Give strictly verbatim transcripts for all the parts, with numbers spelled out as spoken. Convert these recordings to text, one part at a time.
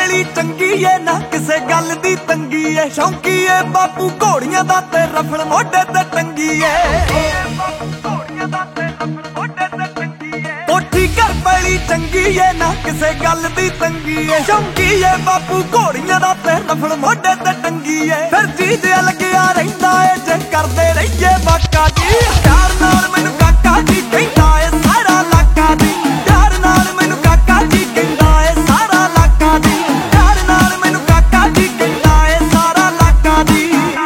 ਪੈਲੀ ਚੰਗੀ ਏ ਨਾ ਕਿਸੇ ਗੱਲ ਦੀ ਤੰਗੀ ਏ। ਸ਼ੌਂਕੀ ਏ ਬਾਪੂ ਘੋੜੀਆਂ ਦਾ ਤੇ ਰਫਲ ਮੋਢੇ ਤੇ ਟੰਗੀ ਏ। ਕੋਠੀ ਘਰ ਪੈਲੀ ਚੰਗੀ ਏ ਨਾ ਕਿਸੇ ਗੱਲ ਦੀ ਤੰਗੀ ਏ। ਸ਼ੌਂਕੀ ਏ ਬਾਪੂ ਘੋੜੀਆਂ ਦਾ ਤੇ ਰਫਲ ਮੋਢੇ ਤੇ ਟੰਗੀ ਏ। ਫਿਰ ਜੀ ਦਿਲ ਲੱਗਿਆ ਰਹਿੰਦਾ ਏ ਜੇ ਕਰਦੇ ਰਹੀਏ ਵਾਕਾ ਜੀ। ਪਿਆਰ ਨਾਲ ਮੈਨੂੰ ਕਾਕਾ ਜੀ ਕਹਿੰਦਾ ਏ ਸਾਰਾ ਇਲਾਕਾ ਜੀ। ਪਿਆਰ ਨਾਲ ਮੈਨੂੰ ਕਾਕਾ ਜੀ ਕਹਿੰਦਾ ਏ ਸਾਰਾ ਇਲਾਕਾ ਜੀ। ਪਿਆਰ ਨਾਲ ਮੈਨੂੰ ਕਾਕਾ ਜੀ ਕਹਿੰਦਾ ਏ ਸਾਰਾ ਇਲਾਕਾ ਜੀ।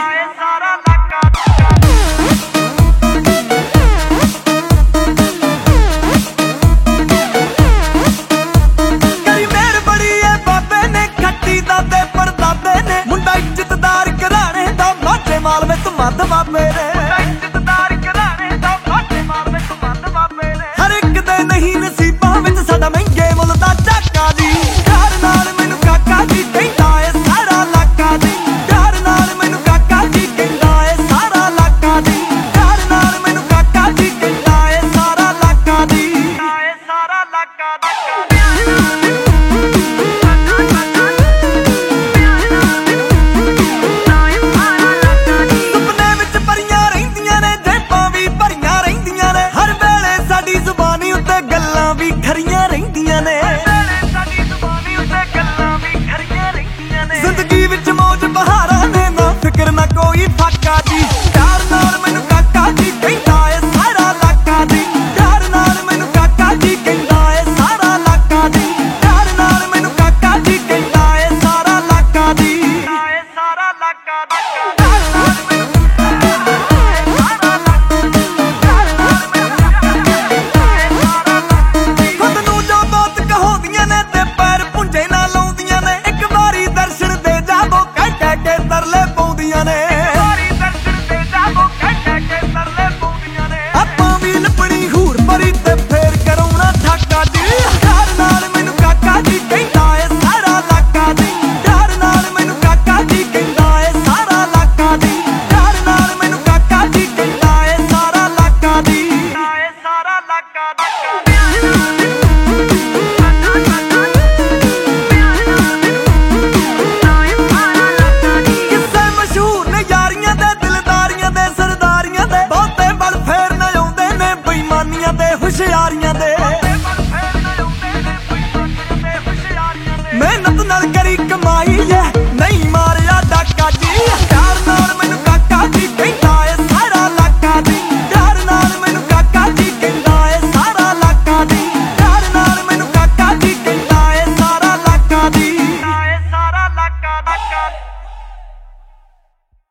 ਕਰੀ ਮੇਰ ਬੜੀ ਏ ਬਾਬੇ ਨੇ ਖੱਟੀ ਦਾਦੇ ਪੜਦਾਦੇ ਨੇ। ਮੁੰਡਾ ਇੱਜ਼ਤਦਾਰ ਘਰਾਣੇ ਦਾ ਮਾਝੇ ਮਾਲਵੇ ਤੋਂ ਮੱਧ ਬਾਬੇ ਨੇ।